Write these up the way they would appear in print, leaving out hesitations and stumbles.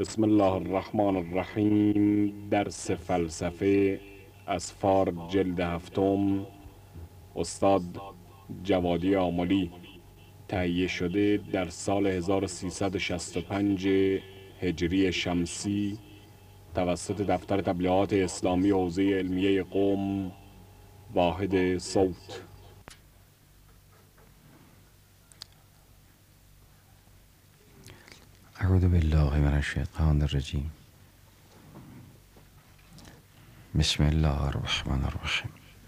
بسم الله الرحمن الرحیم. درس فلسفه از فار جلد هفتم، استاد جوادی آملی. تهیه شده در سال 1365 هجری شمسی توسط دفتر تبلیغات اسلامی حوزه علمیه قم، واحد صوت. اعوذ بالله من الشیطان الرجیم. بسم الله الرحمن الرحیم.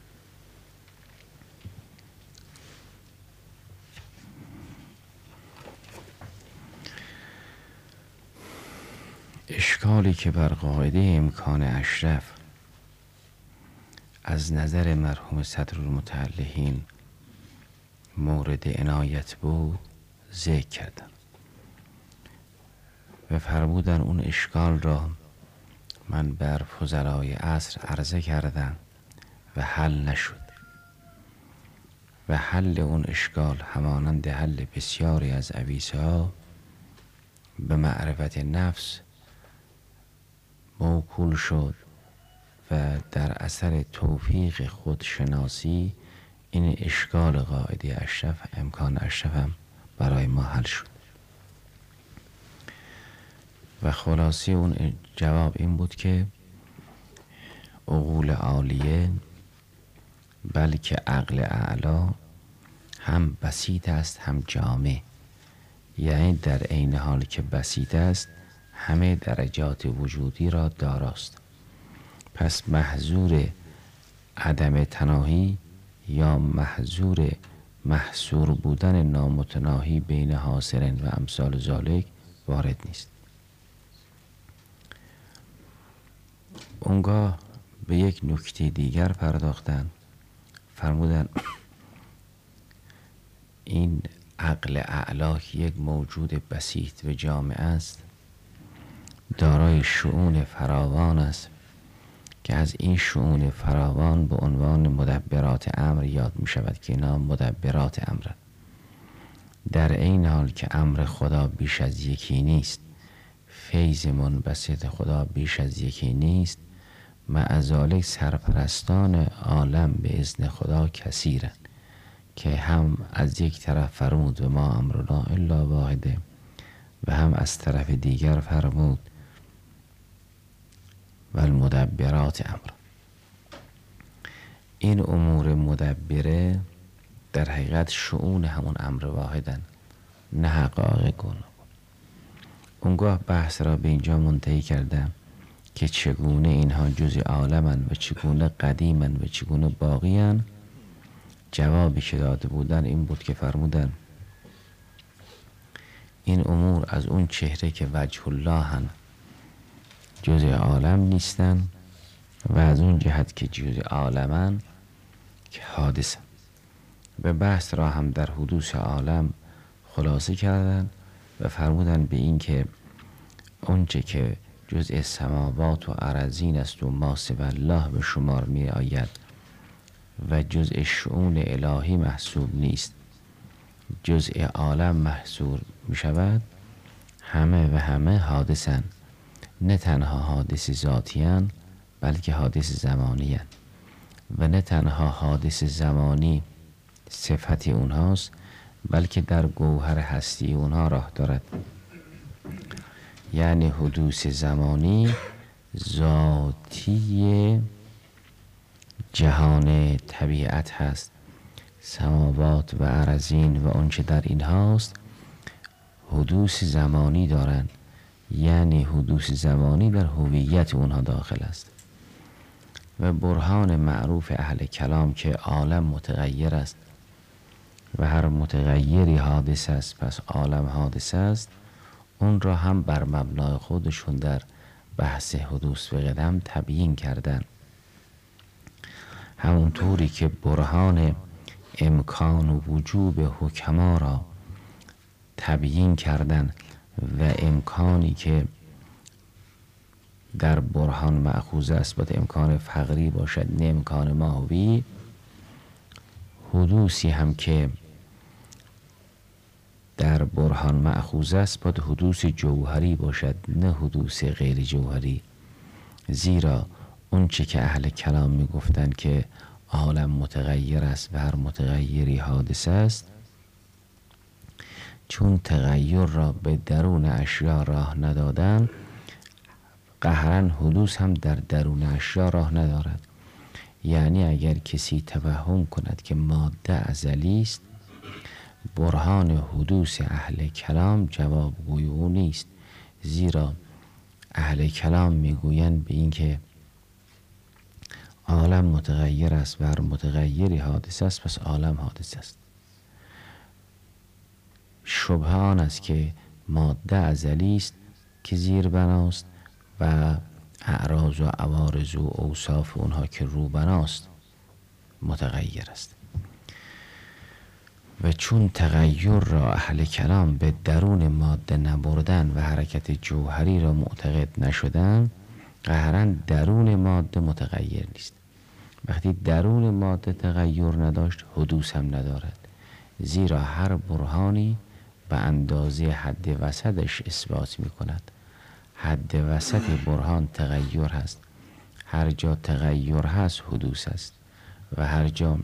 اشکالی که بر قاعده امکان اشرف از نظر مرحوم صدرالمتعلحین مورد عنایت بود ذکر کردم و فرمودن اون اشکال را من بر فضلای عصر عرضه کردم و حل نشد و حل اون اشکال همانند حل بسیاری از اویسها به معرفت نفس موکول شد و در اثر توفیق خودشناسی این اشکال قاعده اشرف امکان اشرف هم برای ما حل شد و خلاصه اون جواب این بود که عقول عالیه بلکه عقل اعلا هم بسیط است هم جامع، یعنی در عین حال که بسیط است همه درجات وجودی را داراست. پس محظور عدم تناهی یا محظور محصور بودن نامتناهی بین حاصلین و امثال ذالک وارد نیست. اونگاه به یک نکته دیگر پرداختن، فرمودن این عقل اعلا که یک موجود بسیط و جامع است دارای شؤون فراوان است که از این شؤون فراوان به عنوان مدبرات امر یاد می شود که اینا مدبرات امر، در این حال که امر خدا بیش از یکی نیست، فیض منبسط خدا بیش از یکی نیست، مع ذالک سرپرستان عالم به اذن خدا کثیرند که هم از یک طرف فرمود و ما امرنا الا واحده و هم از طرف دیگر فرمود و المدبرات امر. این امور مدبره در حقیقت شؤون همون امر واحدن، نه حقایق گونه. اونگاه بحث را به اینجا منتهی کردم که چگونه اینها جز عالمن و چگونه قدیمن و چگونه باقیان. جوابی که داده بودن این بود که فرمودن این امور از اون چهره که وجه الله هن جز عالم نیستن و از اون جهت که جز عالمن که حادثن. به بحث را هم در حدوث عالم خلاصه کردن و فرمودن به این که اونچه که جزء سماوات و ارضین است و ما سوی الله به شمار می آید و جزء شؤون الهی محسوب نیست، جزء عالم محصور می شود، همه و همه حادثن، نه تنها حادث ذاتیان بلکه حادث زمانیان و نه تنها حادث زمانی صفت اونهاست بلکه در گوهر هستی اونها راه دارد. یعنی حدوث زمانی ذاتی جهان طبیعت هست، سماوات و ارضین و آنچه در این هاست حدوث زمانی دارند، یعنی حدوث زمانی در هویت اونها داخل است. و برهان معروف اهل کلام که عالم متغیر است و هر متغیری حادث است پس عالم حادث است، اون را هم بر مبنای خودشون در بحث حدوث و قدم تبیین کردن. همونطوری که برهان امکان و وجوب حکما را تبیین کردن و امکانی که در برهان مأخوذ است باید امکان فقری باشد نه امکان ماهوی، حدوثی هم که در برهان مأخوذ است باید حدوث جوهری باشد، نه حدوث غیر جوهری. زیرا اون چه که اهل کلام میگفتن که عالم متغیر است و هر متغیری حادث است، چون تغییر را به درون اشیا راه ندادن، قهرن حدوث هم در درون اشیا راه ندارد. یعنی اگر کسی توهم کند که ماده ازلی است، برهان حدوث اهل کلام جوابگوی او نیست. زیرا اهل کلام میگویند به این که عالم متغیر است و هر متغیری حادث است، پس عالم حادث است. شبهه آن است که ماده ازلی است که زیر بناست و اعراض و عوارض و اوصاف اونها که رو بناست متغیر است. و چون تغییر را اهل کلام به درون ماده نبردن و حرکت جوهری را معتقد نشدن، قهرن درون ماده متغیر نیست. وقتی درون ماده تغییر نداشت، حدوث هم ندارد. زیرا هر برهانی به اندازه حد وسطش اثبات می کند. حد وسط برهان تغییر هست. هر جا تغییر هست حدوث است و هر جا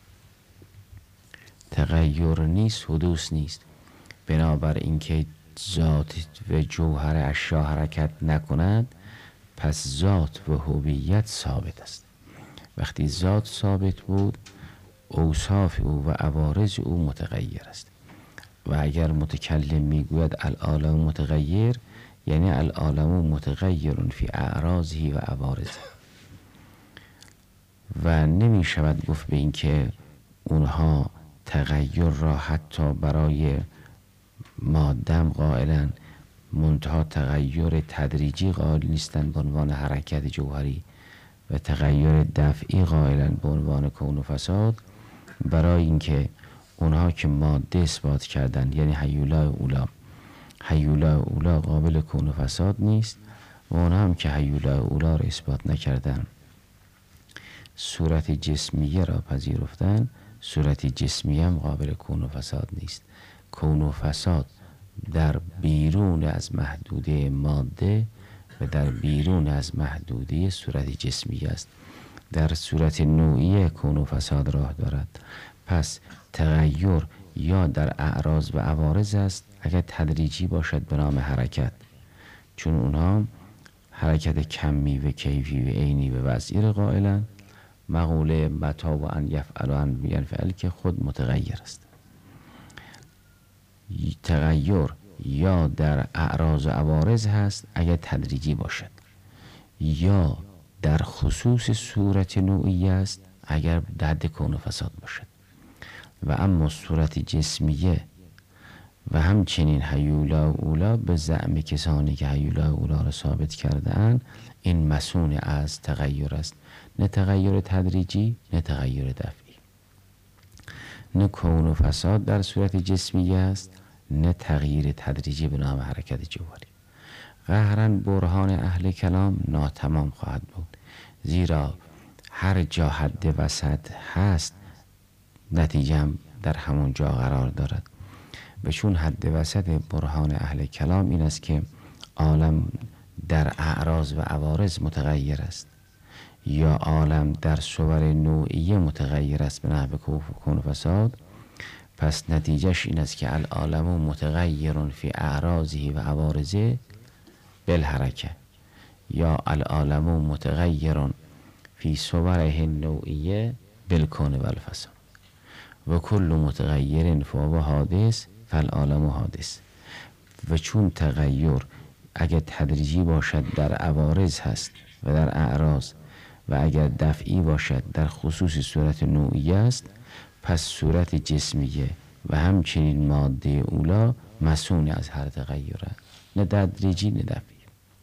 تغییر نیست حدوث نیست. بنابر اینکه ذات و جوهر اشیا حرکت نکند، پس ذات و هویت ثابت است. وقتی ذات ثابت بود، اوصاف او و عوارض او متغیر است. و اگر متکلم میگوید العالم متغیر، یعنی العالم متغیر فی اعراضه و عوارضه، و نمی شود گفت به این که اونها تغییر را حتی برای مادم قائلن، منتها تغییر تدریجی قائل نیستند به عنوان حرکت جوهری و تغییر دفعی قائلن به عنوان کون و فساد. برای اینکه اونها که ماده اثبات کردن، یعنی حیولای اولا قابل کون و فساد نیست، و اونها هم که حیولای اولا را اثبات نکردن، صورت جسمیه را پذیرفتن، صورت جسمیه هم قابل کون و فساد نیست. کون و فساد در بیرون از محدوده ماده و در بیرون از محدوده صورت جسمیه است. در صورت نوعیه کون و فساد راه دارد. پس تغییر یا در اعراض و عوارض است اگر تدریجی باشد به نام حرکت، چون اونها حرکت کمی و کیفی و عینی و وضعی را قائلن. مقوله متا و ان یفعل و ان ینفعل که خود متغیر است. تغییر یا در اعراض و عوارض هست اگر تدریجی باشد، یا در خصوص صورت نوعی است اگر حد کون و فساد باشد. و اما صورت جسمیه و همچنین حیولا اولا به زعم کسانی که حیولا اولا را ثابت کرده‌اند، این مسون از تغییر است، نه تغییر تدریجی نه تغییر دفعی. نه کون و فساد در صورت جسمیه است، نه تغییر تدریجی به نام حرکت جوهری. قهرن برهان اهل کلام ناتمام خواهد بود، زیرا هر جا حد وسط هست نتیجه هم در همون جا قرار دارد. و چون حد وسط برهان اهل کلام این است که عالم در اعراض و عوارض متغیر است، یا عالم در صور نوعیه متغیر است به نحو کون و فساد، پس نتیجهش این است که العالم متغیر فی اعراضه و عوارضه بالحرکه، یا العالم متغیر فی صوره نوعیه بالکون و الفساد، و کل متغیر فهو حادث فالعالم حادث. و چون تغییر اگر تدریجی باشد در عوارض هست و در اعراض، و اگر دفعی باشد در خصوص صورت نوعی است، پس صورت جسمیه و همچنین ماده اولا مسون از هر تغییر است، نه تدریجی نه دفعی.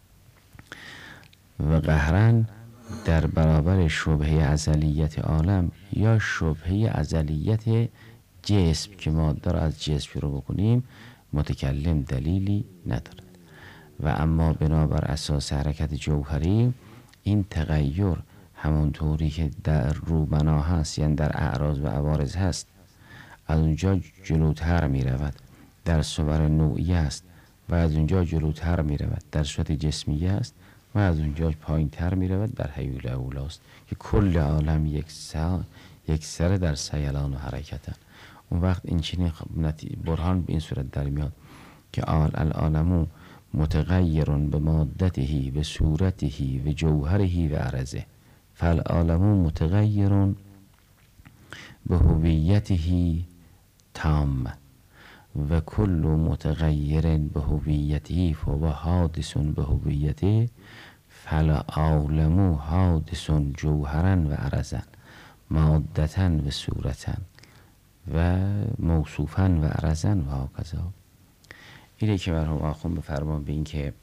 و قهرن در برابر شبهه ازلیت عالم یا شبهه ازلیت جسم که ماده را از جسم شروع بکنیم، متکلم دلیلی ندارد. و اما بنابر اساس حرکت جوهری، این تغییر همونطوری که در روبنا هست، یعنی در اعراض و عوارض هست، از اونجا جلوتر می رود در صور نوعی است و از اونجا جلوتر می رود در صورت جسمیه است و از اونجا پایین تر می رود در حیول اولاست که کل عالم یک سر در سیلان و حرکتن. اون وقت این چنین برهان به این صورت در میاد که العالم متغیر به مادته و صورته و جوهره و عرضه، فالعالم متغیر به هویته تام و کل متغیر به هویته فهو حادث به هویته، فالعالم حادث جوهرا و عرضا مادتا و صورتا و موصوفا و عرضا و هکذا. اینه که مرحوم آخوند بفرمان به این که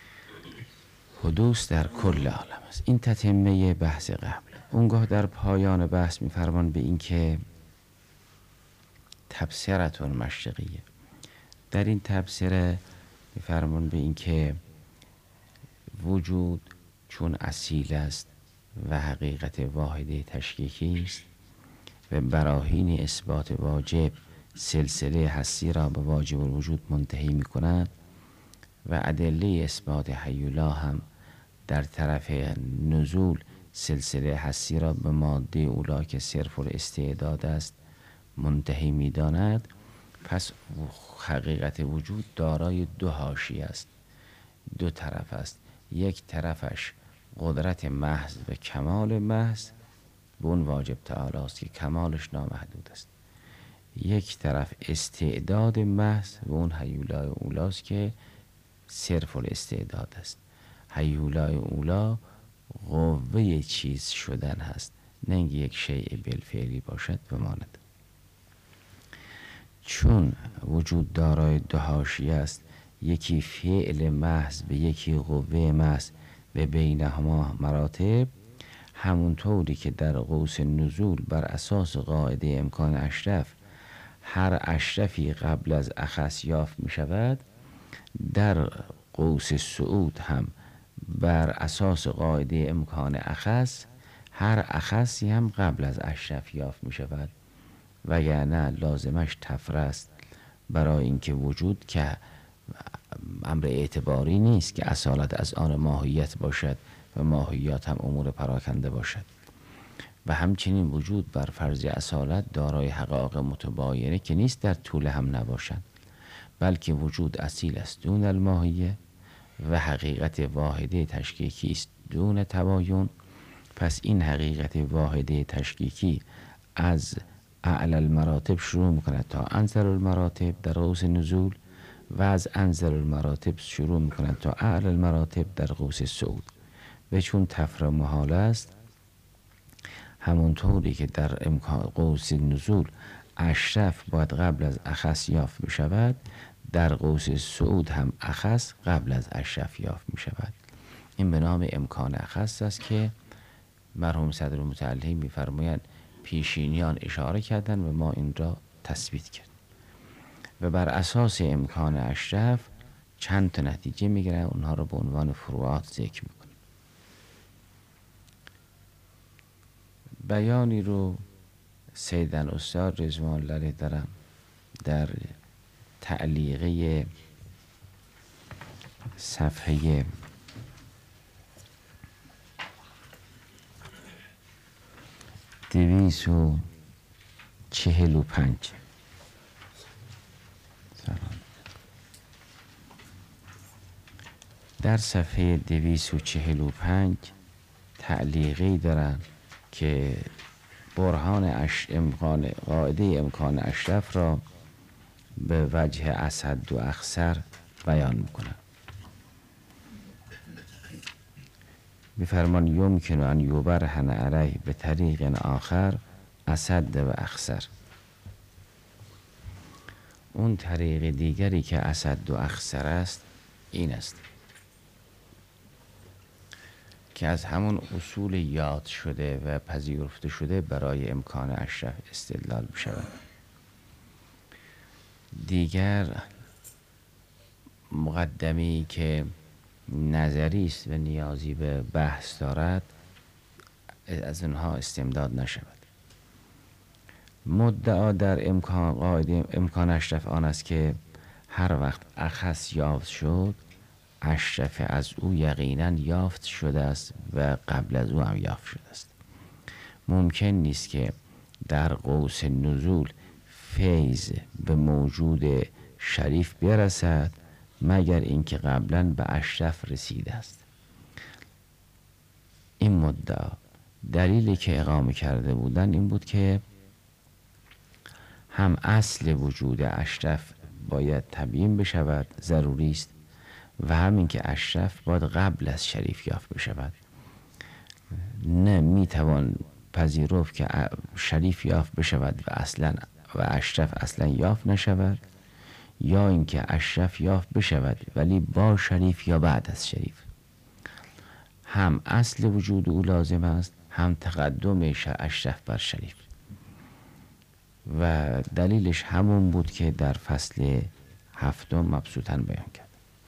حدوث در کل عالم است. این تتمه بحث قبل. اونگاه در پایان بحث میفرمان به این که تبصرتون مشرقیه. در این تبصره میفرمان به این که وجود چون اصیل است و حقیقت واحده تشکیکی است و براهین اثبات واجب سلسله هستی را به واجب الوجود منتهی می کند و ادله اثبات حی الله هم در طرف نزول سلسله هستی را به ماده اولا که صرف الاستعداد است منتهی می داند. پس حقیقت وجود دارای دو حاشیه است، دو طرف است. یک طرفش قدرت محض و کمال محض به اون واجب تعالی است که کمالش نامحدود است. یک طرف استعداد محض و اون حی الله اولی است که صرف الاستعداد است. حی الله اولی قوه چیز شدن هست، نه اینکه یک شیء بالفعلی باشد بماند. چون وجود دارای دو حاشیه است، یکی فعل محض به یکی قوه محض به بینهما مراتب، همونطوری که در قوس نزول بر اساس قاعده امکان اشرف هر اشرفی قبل از اخص یافت می شود، در قوس صعود هم بر اساس قاعده امکان اخص هر اخصی هم قبل از اشرف یافت می شود، وگرنه لازمش تفره است. برای اینکه وجود که امر اعتباری نیست که اصالت از آن ماهیت باشد و ماهیات هم امور پراکنده باشد، و همچنین وجود بر فرض اصالت دارای حقایق متباینه که نیست در طول هم نباشد، بلکه وجود اصیل است دون الماهیه و حقیقت واحده تشکیکی است دون تباین. پس این حقیقت واحده تشکیکی از اعلی المراتب شروع میکند تا انزل المراتب در قوس نزول و از انزل المراتب شروع میکند تا اعلی المراتب در قوس صعود. و چون تفره محال است، همونطوری که در قوس نزول اشرف باید قبل از اخص یافت می شود، در قوس صعود هم اخص قبل از اشرف یافت می شود. این به نام امکان اخص است که مرحوم صدر متعلی می فرمایند پیشینیان اشاره کردن و ما این را تثبیت کرد و بر اساس امکان اشرف چند تا نتیجه می گیرن، اونها را به عنوان فروعات ذکر می کنن. بیانی رو سیدن استاد رضوان الله علیه دارم در تعلیقه صفحه 245 در صفحه 245 تعلیقی دارن که برهان قاعده امکان اشرف را به وجه اسد و اخسر بیان میکنن. بفرمان یمکن ان یبرهن علیه به طریق آخر اسد و اخسر. اون طریق دیگری که اسد و اخسر است این است که از همون اصول یاد شده و پذیرفته شده برای امکان اشرف استدلال بشود. دیگر مقدمی که نظری است و نیازی به بحث دارد از اونها استمداد نشود. مدعا در قاعده امکان اشرف آن است که هر وقت اخص یافت شد، اشرف از او یقینا یافت شده است و قبل از او هم یافت شده است. ممکن نیست که در قوس نزول فیض به موجود شریف برسد مگر اینکه قبلا به اشرف رسیده است. این مدعا دلیلی که اقامه کرده بودن این بود که هم اصل وجود اشرف باید تبیین بشود، ضروری است، و همین که اشرف باید قبل از شریف یافت بشود. نه میتوان پذیرفت که شریف یافت بشود و اشرف اصلا یافت نشود، یا اینکه اشرف یافت بشود ولی با شریف یا بعد از شریف. هم اصل وجود او لازم است، هم تقدم اشرف بر شریف، و دلیلش همون بود که در فصل 7 مبسوطاً بیان کرد.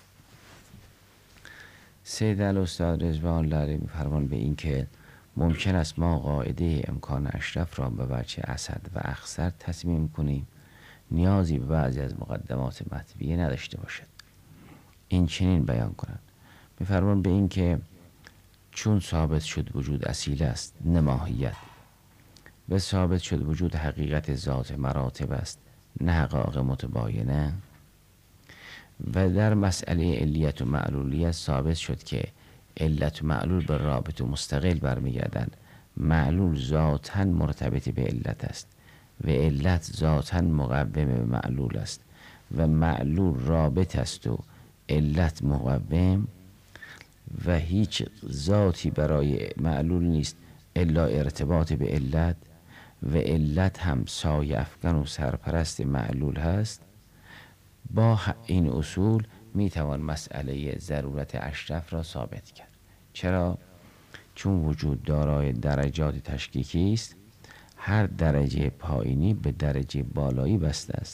سید الاستاد رضوان الله علیه می‌فرمان به این که ممکن است ما قاعده امکان اشرف را به وجه اسد و اخسر تصمیم کنیم، نیازی به بعضی از مقدمات مطبیعه نداشته باشد. این چنین بیان کنند، می‌فرمان به این که چون ثابت شد وجود اصیل است نه ماهیت، و ثابت شد وجود حقیقت ذات مراتب است نه حقایق متباینه، و در مسئله علیت و معلولیت ثابت شد که علت و معلول به رابط و مستقل برمیگردند. معلول ذاتاً مرتبط به علت است و علت ذاتاً مقوم به معلول است و معلول رابط است و علت مقوم، و هیچ ذاتی برای معلول نیست الا ارتباط به علت، و علت هم سایه افکن و سرپرست معلول هست. با این اصول میتوان مسئله ضرورت اشرف را ثابت کرد. چرا؟ چون وجود دارای درجات تشکیکی است، هر درجه پایینی به درجه بالایی بسته است.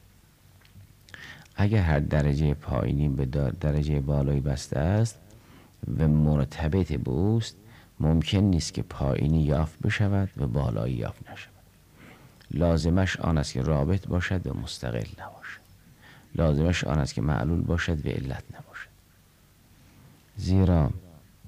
اگر هر درجه پایینی به درجه بالایی بسته است و مرتبط به اوست، ممکن نیست که پایینی یافت بشود و بالایی یافت نشود. لازمش آن است که رابط باشد و مستقل نباشد. لازمش آن است که معلول باشد و علت نباشد. زیرا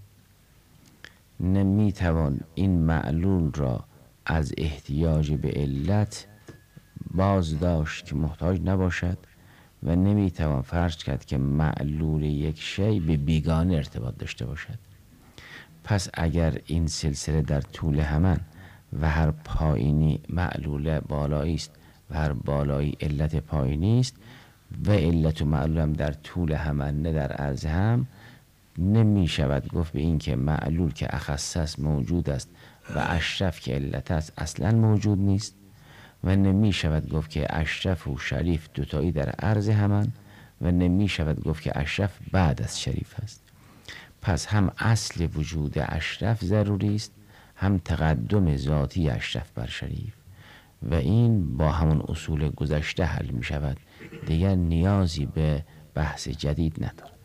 نمیتوان این معلول را از احتیاج به علت باز داشت که محتاج نباشد، و نمیتوان فرض کرد که معلول یک شی به بیگانه ارتباط داشته باشد. پس اگر این سلسله در طول همان و هر پایینی معلول بالایی است و هر بالایی علت پایینی است و علت و معلول هم در طول همان نه در عرض هم، نمی شود گفت به این که معلول که اخص موجود است و اشرف که علت است اصلا موجود نیست، و نمی شود گفت که اشرف و شریف دوتایی در عرض همان، و نمی شود گفت که اشرف بعد از شریف است. پس هم اصل وجود اشرف ضروری است، هم تقدم ذاتی اشرف بر شریف، و این با همون اصول گذشته حل می شود، دیگر نیازی به بحث جدید ندارد.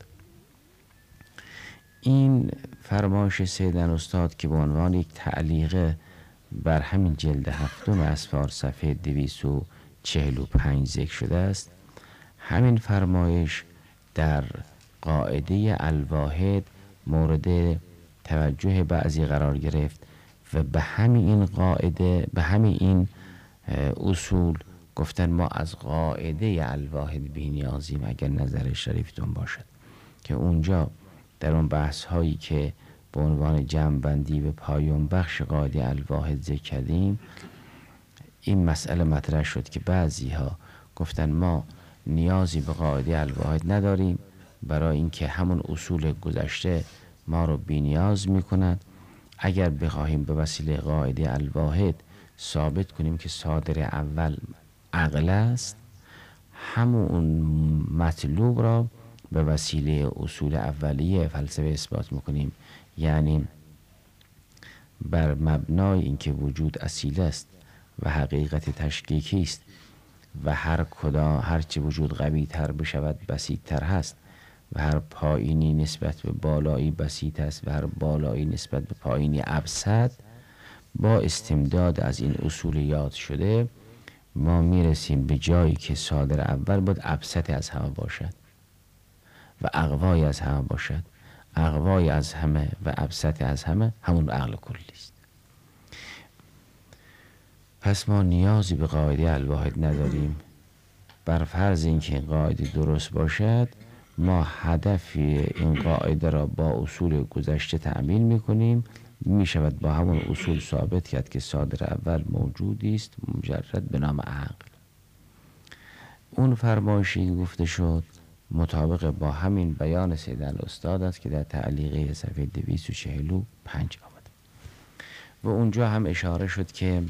این فرمایش سید الاستاد که به عنوان یک تعلیق بر همین جلد 7 اسفار صفحه 245 ذکر شده است، همین فرمایش در قاعده الواحد مورد توجه بعضی قرار گرفت و به همین قاعده، به همین اصول گفتن ما از قاعده الواحد بی‌نیازیم اگر نظر شریفتون باشد، که اونجا در اون بحث هایی که به عنوان جمع‌بندی به پایان بخش قاعده الواحد ذکر کردیم، این مسئله مطرح شد که بعضی ها گفتن ما نیازی به قاعده الواحد نداریم، برای اینکه همون اصول گذشته ما رو بی‌نیاز می‌کند. اگر بخواهیم به وسیله قاعده الواحد ثابت کنیم که صادر اول عقل است، همون مطلوب را به وسیله اصول اولیه فلسفه اثبات می‌کنیم، یعنی بر مبنای اینکه وجود اصیل است و حقیقت تشکیکی است و هر چه وجود قوی تر بشود بسیط تر هست و هر پایینی نسبت به بالایی بسیط است و هر بالایی نسبت به پایینی ابسط، با استمداد از این اصول یاد شده ما میرسیم به جایی که صادر اول باید ابسط از همه باشد و اقوای از همه باشد. اقوای از همه و ابسط از همه همون عقل کلی است. پس ما نیازی به قاعده الواحد نداریم. بر فرض اینکه این قاعده درست باشد، ما هدف این قاعده را با اصول گذشته تعمیل میکنیم. میشود با همون اصول ثابت کرد که صادر اول موجودی است مجرد به نام عقل. اون فرمایشی گفته شد مطابق با همین بیان سید الاستاد است که در تعلیقه صفحه 245 آمد و اونجا هم اشاره شد که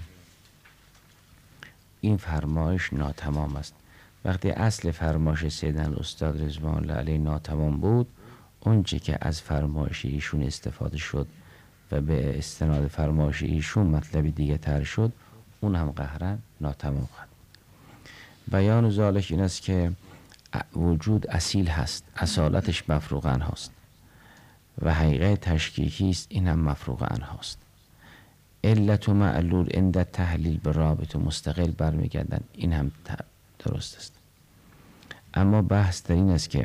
این فرمایش ناتمام است. وقتی اصل فرمایش سید الاستاد رضوان الله علیه ناتمام بود، اونچه که از فرمایش ایشون استفاده شد و به استناد فرمایش ایشون مطلب دیگه تر شد، اون هم قهرن ناتمام خواهد. بیان ذالک این است که وجود اصیل هست، اصالتش مفروغ عنهاست و حقیقت تشکیکی است، این هم مفروغ عنهاست. علت و معلول عند تحلیل به رابط و مستقل برمیگردن، این هم درست است. اما بحث در این است که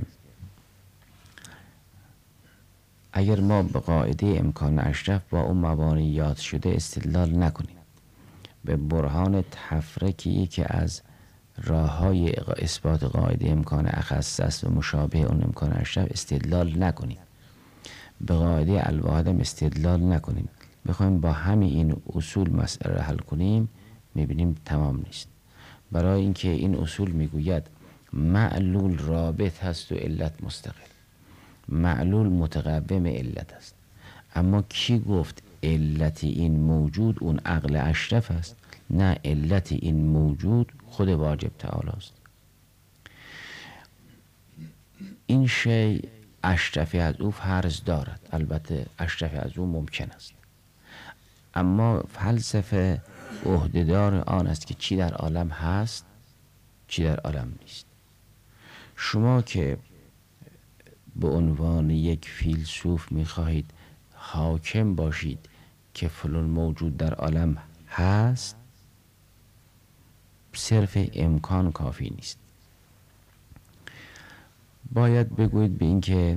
اگر ما به قاعده امکان اشرف با اون مبانی یاد شده استدلال نکنیم، به برهان تفرقی که از راه‌های اثبات قاعده امکان اخص است و مشابه اون امکان اشرف استدلال نکنیم، به قاعده الواحد هم استدلال نکنیم، بخوایم با همین این اصول مسئله را حل کنیم، میبینیم تمام نیست. برای اینکه این اصول میگوید معلول رابط هست و علت مستقل، معلول متقوم علت است. اما کی گفت علت این موجود اون عقل اشرف است؟ نه، علت این موجود خود واجب تعالی است. این شی اشرفی از او فرض دارد، البته اشرفی از او ممکن است، اما فلسفه عهدهدار آن است که چی در عالم هست چی در عالم نیست. شما که به عنوان یک فیلسوف میخواهید حاکم باشید که فلان موجود در عالم هست، صرف امکان کافی نیست. باید بگویید به این که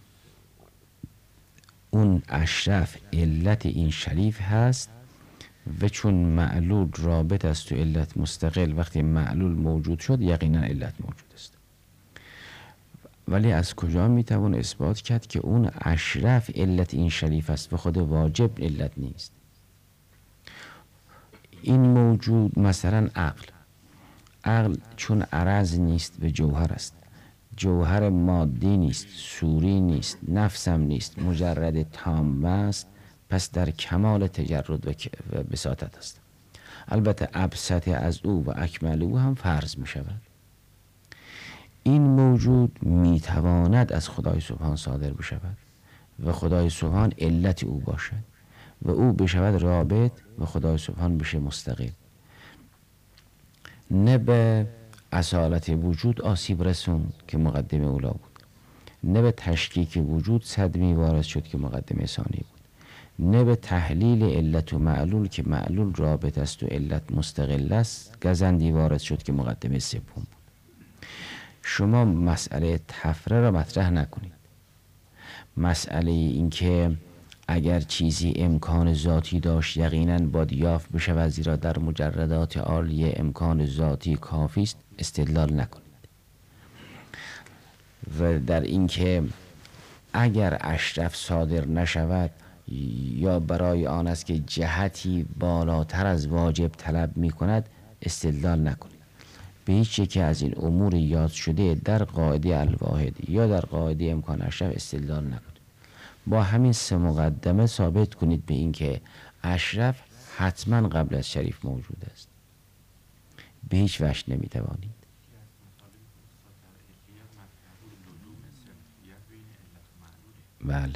اون اشرف علت این شریف هست و چون معلول رابط است و علت مستقل، وقتی معلول موجود شد یقینا علت موجود است. ولی از کجا میتوان اثبات کرد که اون اشرف علت این شریف است و خود واجب علت نیست؟ این موجود مثلا عقل چون عرض نیست و جوهر است، جوهر مادی نیست، صوری نیست، نفسم نیست، مجرد تام است، پس در کمال تجرد و بساطت است. البته ابسط از او و اکمل او هم فرض می شود. این موجود می تواند از خدای سبحان صادر بشود و خدای سبحان علت او باشد و او بشود رابط و خدای سبحان بشه مستقل. نه به اصالت وجود آسیب رسوند که مقدمه اولا بود، نه به تشکیک وجود صدمی وارد شد که مقدمه ثانی بود، نه به تحلیل علت و معلول که معلول رابط است و علت مستقل است گزندی وارد شد که مقدمه سوم بود. شما مسئله تفره را مطرح نکنید. مسئله این که اگر چیزی امکان ذاتی داشت یقینا باید یافت بشود زیرا در مجردات عالیه امکان ذاتی کافی است، استدلال نکنید. و در این که اگر اشرف صادر نشود یا برای آن است که جهتی بالاتر از واجب طلب می کند، استدلال نکنید. به هیچ یک از این امور یاد شده در قاعده الواحد یا در قاعده امکان اشرف استدلال نکنید. با همین سه مقدمه ثابت کنید به این که اشرف حتما قبل از شریف موجود است. به هیچ وجه نمیتوانید. بله.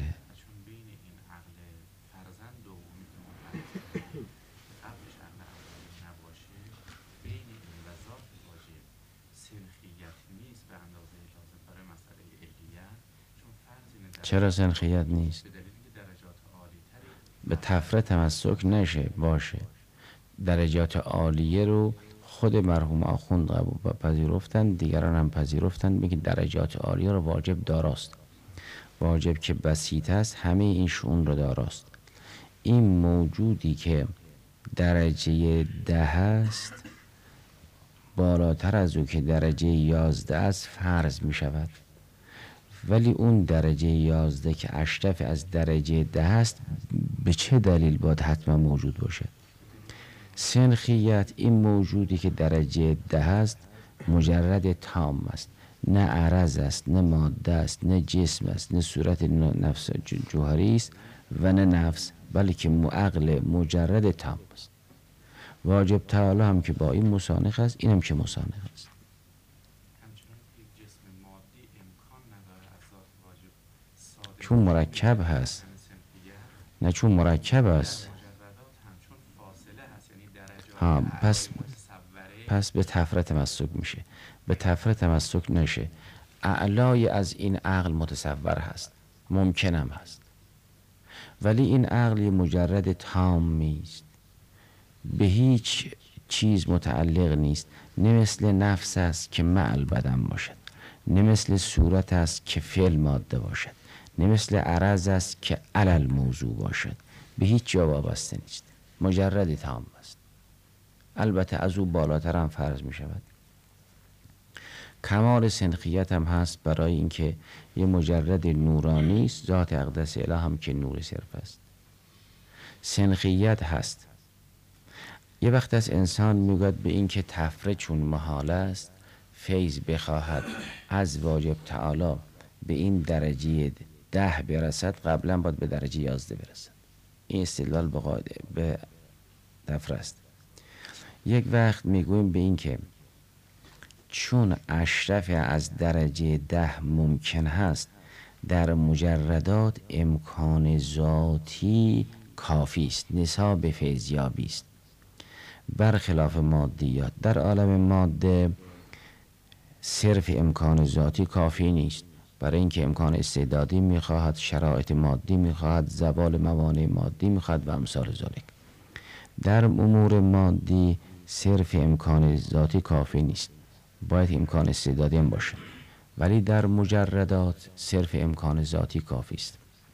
چرا سنخیت نیست؟ به تفره تمسک نشه باشه. درجات عالیه رو خود مرحوم آخوند پذیرفتن، دیگران هم پذیرفتن، میگه درجات عالیه رو واجب داراست. واجب که بسیط است همه این شؤون رو داراست. این موجودی که درجه 10 است بالاتر از او که درجه 11 است فرض می شود. ولی اون درجه 11 که اشرف از درجه 10 است به چه دلیل باید حتما موجود باشه؟ سنخیت این موجودی که درجه 10 است مجرد تام است، نه عرض است، نه ماده است، نه جسم است، نه صورت نفس جوهری است و نه نفس، بلکه عقل مجرد تام است. واجب تعالی هم که با این مسانخ است، این هم که مسانخ است. چون مرکب هست، نه چون مرکب است. ها پس به تفره تمسک میشه، به تفره تمسک نشه. اعلای از این عقل متصور هست، ممکنم هست، ولی این عقل مجرد تامی است، به هیچ چیز متعلق نیست. نه مثل نفس است که معل بدن باشد، نه مثل صورت است که فعل ماده باشد، نه مثل عرض است که علل موضوع باشد. به هیچ جا وابسته نیست، مجرد تام است. البته از او بالاتر هم فرض می شود. کمال سنخیت هم هست برای اینکه یه مجرد نورانی است، ذات اقدس اله هم که نور صرف است. سنخیت هست. یه وقت از انسان میگوید به این که تفره چون محال است، فیض بخواهد از واجب تعالی به این درجه 10 برسد، قبلا باید به درجه 11 برسد. این استدلال به تفره است. یک وقت میگویم به این که چون اشرف از درجه 10 ممکن هست، در مجردات امکان ذاتی کافی است، نصاب فیضیابی است، برخلاف مادیات. در عالم ماده صرف امکان ذاتی کافی نیست، برای اینکه امکان استعدادی میخواهد، شرایط مادی میخواهد، زوال موانع مادی میخواهد و امثال ذالک. در امور مادی صرف امکان ذاتی کافی نیست، باید امکان استعدادی هم باشه. ولی در مجردات صرف امکان ذاتی کافی است.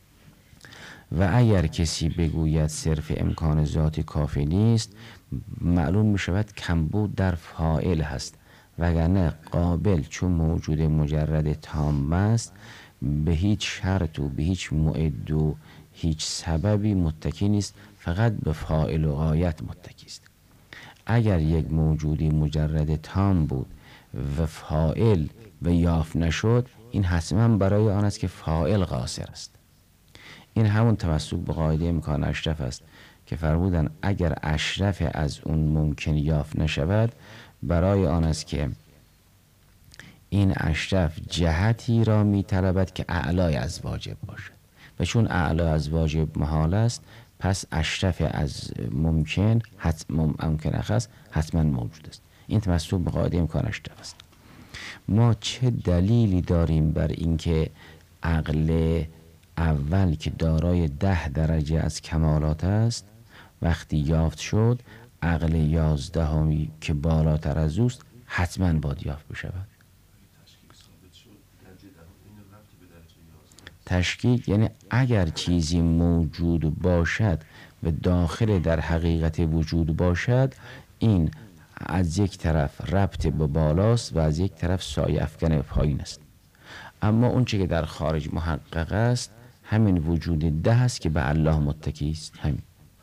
و اگر کسی بگوید صرف امکان ذاتی کافی نیست، معلوم می شود کمبود در فاعل هست، وگرنه قابل چون موجود مجرد تام است به هیچ شرط و به هیچ معد و هیچ سببی متکی نیست، فقط به فاعل و غایت متکی است. اگر یک موجودی مجرد تام بود و فاعل و یافت نشد، این حتما برای آن است که فاعل قاصر است. این همون تمسک به قاعده امکان اشرف است که فرمودن اگر اشرف از اون ممکن یافت نشود، برای آن است که این اشرف جهتی را می طلبد که اعلای از واجب باشد، و چون اعلای از واجب محال است، پس اشرف از ممکن ممکن است حتما موجود است. این تمسک به قاعده امکان اشرف است. ما چه دلیلی داریم بر اینکه عقل اول که دارای 10 درجه از کمالات است، وقتی یافت شد، عقل 11 که بالاتر از اوست حتما باید یافت بشود. تشکیک یعنی اگر چیزی موجود باشد و داخل در حقیقت وجود باشد، این از یک طرف ربط به بالاست و از یک طرف سایه افکن پایین است. اما اون چه که در خارج محقق است، همین وجود 10 است که به الله متکی است. همین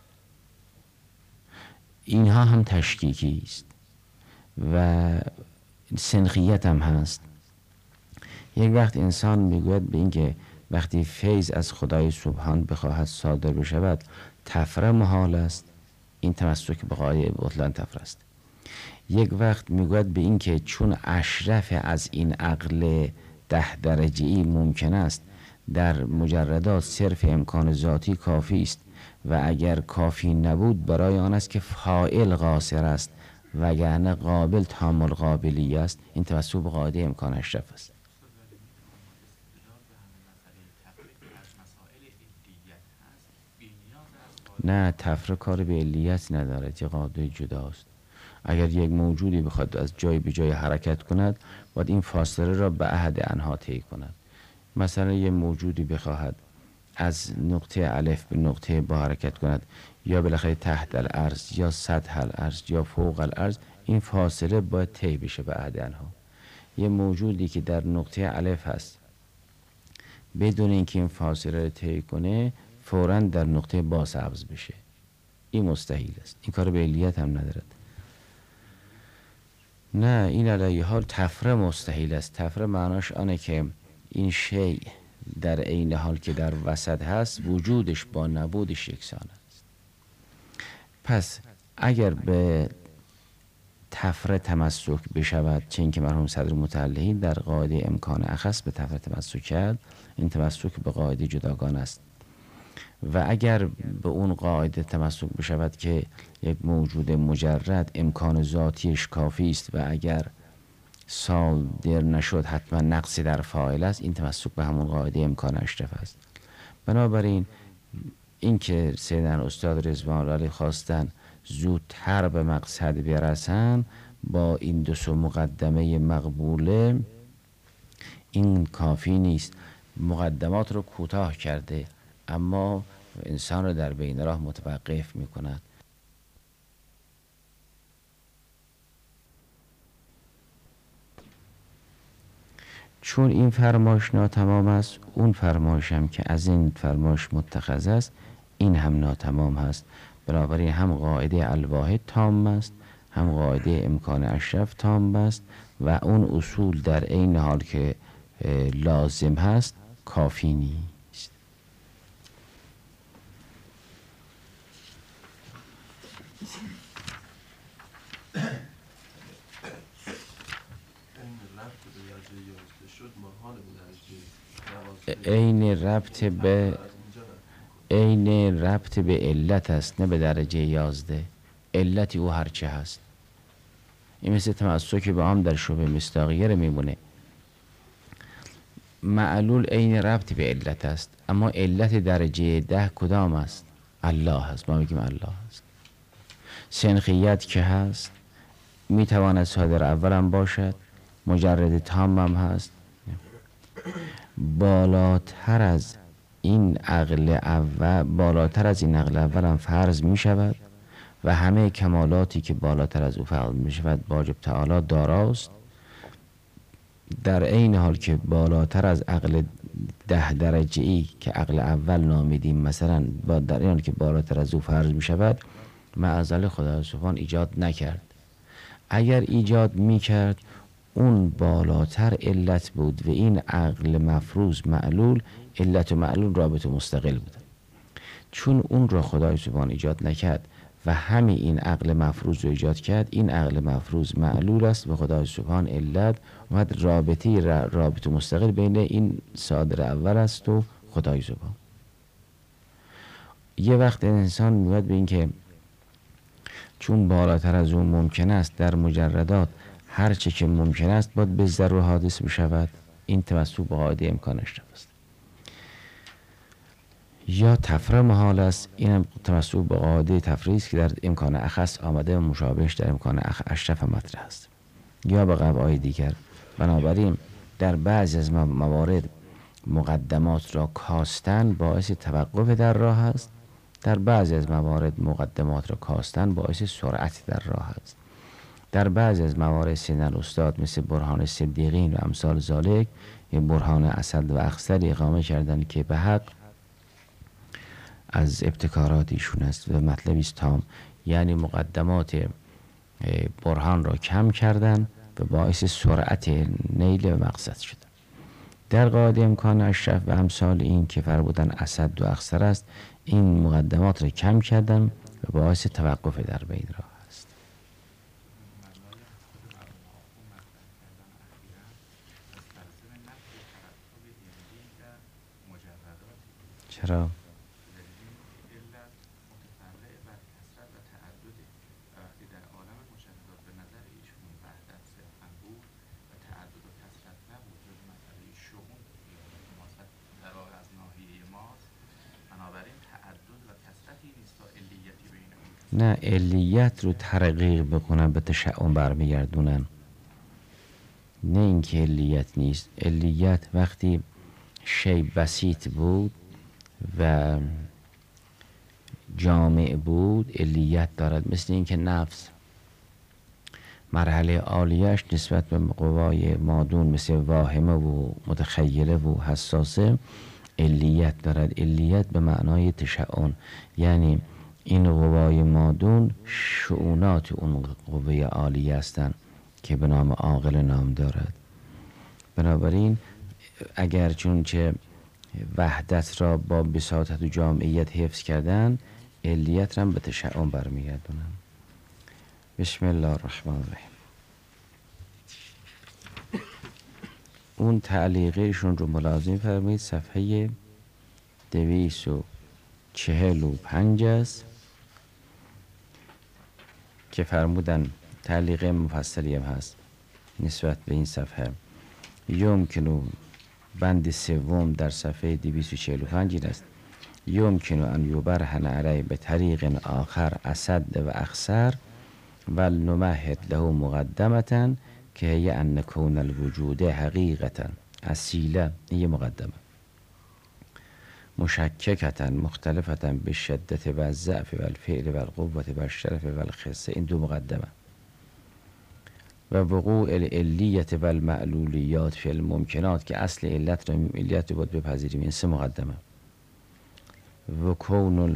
اینها هم تشکیکی است و سنخیت هم هست. یک وقت انسان میگوید به این که وقتی فیض از خدای سبحان بخواهد صادر بشود، تفره محال است. این تمسک به قاعده بطلان تفره است. یک وقت میگوید به این که چون اشرف از این عقل 10 درجه‌ای ممکن است، در مجردات صرف امکان ذاتی کافی است و اگر کافی نبود برای آن است که فاعل قاصر است، وگرنه قابل تام القابلی است. این تمسک به قاعده امکان اشرف است. نه، تفره کار به علیت نداره، یه قاعده جداست. اگر یک موجودی بخواد از جای به جای حرکت کند باید این فاصله را به احد انها طی کند. مثلا یک موجودی بخواهد از نقطه الف به نقطه با حرکت کند، یا بالاخره تحت الارض یا سطح الارض یا فوق الارض، این فاصله باید طی بشه به احد انها. یه موجودی که در نقطه الف هست بدون اینکه این فاصله رو طی کنه فوراً در نقطه با سبز بشه، این مستحیل است. این کار به علیت هم ندارد. نه، این علیه حال تفره مستحیل است. تفره معناش آنه که این شیء در عین حال که در وسط هست وجودش با نبودش یکسان است. پس اگر به تفره تمسک بشود، چه اینکه مرحوم صدر متعلهی در قاعده امکان اخص به تفره تمسک کرد، این تمسک به قاعده جداگانه است. و اگر به اون قاعده تمسک بشود که یک موجود مجرد امکان ذاتیش کافی است و اگر صادر نشد حتما نقصی در فاعل است، این تمسک به همون قاعده امکان اشرف است. بنابراین این که سیدن استاد رضوان الله علیه خواستن زودتر به مقصد برسن با این دو سه مقدمه مقبوله، این کافی نیست. مقدمات رو کوتاه کرده اما انسان رو در بین راه متوقف می کند. چون این فرمایش ناتمام است، اون فرمایش هم که از این فرمایش متخذ است این هم ناتمام هست. بنابراین هم قاعده الواحد تام است، هم قاعده امکان اشرف تام است و اون اصول در عین حال که لازم هست کافی نیست. عین ربط به علت است، نه به درجه 11. علتی او هرچه هست. این مثل تمسک به عام در شبه مصداقیه رو میمونه. معلول عین ربط به علت است، اما علت درجه 10 کدام است؟ الله هست. ما میگیم الله هست. سنخیت که هست میتواند صادر اول هم باشد، مجرد تام هم هست. بالاتر از این عقل اول هم فرض می شود و همه کمالاتی که بالاتر از او فرض می شود واجب تعالی داراست، در عین حال که بالاتر از عقل 10 درجه ای که عقل اول نامیدیم مثلا در این حال که بالاتر از او فرض می شود معاذ خدای سبحان ایجاد نکرد. اگر ایجاد می کرد اون بالاتر علت بود و این عقل مفروض معلول، علت و معلول رابطه مستقل بود. چون اون را خدای سبحان ایجاد نکرد و همین این عقل مفروض رو ایجاد کرد، این عقل مفروض معلول است و خدای سبحان علت، و رابطه مستقل بین این صادر اول است و خدای سبحان. یه وقت انسان میاد به این که چون بالاتر از اون ممکن است در مجردات هر چه که ممکن است باید به ضرور حادث می شود، این تمسک به قاعده امکان اشرف است. یا تفره محال است، این هم تمسک به قاعده تفره است که در امکان اخص آمده و مشابهش در امکان اشرف مطرح است. یا به قواعد دیگر. بنابراین در بعضی از موارد مقدمات را کاستن باعث توقف در راه است، در بعضی از موارد مقدمات را کاستن باعث سرعت در راه است. در بعضی از موارد سیدن استاد مثل برهان صدیقین و امثال ذالک برهان اسد و اخسر اقامه کردن که به حق از ابتکارات ایشون است و مطلبی است تام، یعنی مقدمات برهان را کم کردن و باعث سرعت نیل و مقصد شدن. در قاعده امکان اشرف و امثال این که فرمودن اسد و اخسر است، این مقدمات را کم کردن و باعث توقف در بین راه است. چرا؟ نه علیت رو ترقیق بکنن به تشعن برمیگردونن، نه اینکه علیت نیست. علیت وقتی شی بسیط بود و جامع بود علیت دارد، مثل اینکه نفس مرحله عالیش نسبت به قوای مادون مثل واهمه و متخیله و حساسه علیت دارد. علیت به معنای تشعن، یعنی این قوای مادون شؤونات اون قوه عالی هستند که به نام عاقل نام دارد. بنابراین اگر چونچه وحدت را با بساطت و جامعیت حفظ کردن، علیت را به تشعن برمیگردونن. بسم الله الرحمن الرحیم. اون تعلیقشون رو ملاحظه فرمایید، صفحه 245 است که فرمودن تعلیق مفصلی هم هست نسبت به این صفحه. یمکنو بند سوم در صفحه 245 این است: یمکنو ان یبرهن علیه به طریق آخر اسد و اخسر و نمهد له مقدمتا که هی ان کون الوجود حقیقتا اصیله، این مقدمه، مشککتا مختلفتا به شدت و ضعف و الفعل و القوة و الشرف و الخصه، این دو مقدمه. و وقوع العلیت و المعلولیات فی الممکنات که اصل علت را علیت رو باید بپذیریم، این سه مقدمه. و کون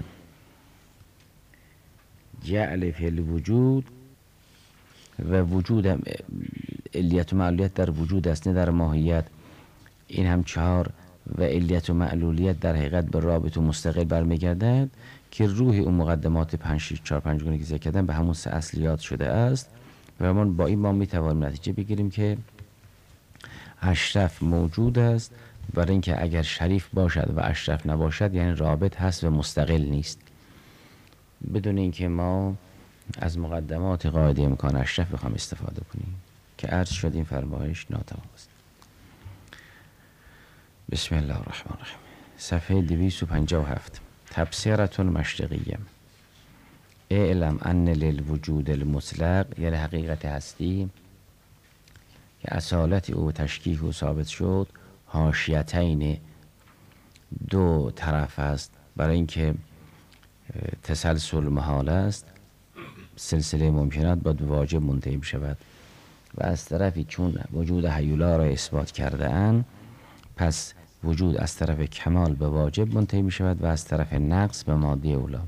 الجعل فی الوجود و وجود هم علیت و معلولیت در وجود است نه در ماهیت، این هم چهار. و علیت و معلولیت در حقیقت به رابط و مستقل برمیگردد که روح اون مقدمات 5 6 4 5 گونه که ذکر کردم به همون سه اصلیات شده است. و من با این ما میتوانیم نتیجه بگیریم که اشرف موجود است، برای اینکه اگر شریف باشد و اشرف نباشد یعنی رابط هست و مستقل نیست، بدون اینکه ما از مقدمات قاعده امکان اشرف بخوام استفاده کنیم که عرض شد این فرمایش ناتمام است. بسم الله الرحمن الرحیم. صفحه 257 تبصرة مشرقیه. اعلم ان للوجود المطلق، یعنی حقیقت هستی که اصالت او تشکیک و ثابت شد، حاشیتین، دو طرف است. برای اینکه تسلسل محال است، سلسله ممکنات باید واجب منتهی شود و از طرفی چون وجود هیولا را اثبات کرده اند، پس وجود از طرف کمال به واجب منتهی می شود و از طرف نقص به ماده اولا.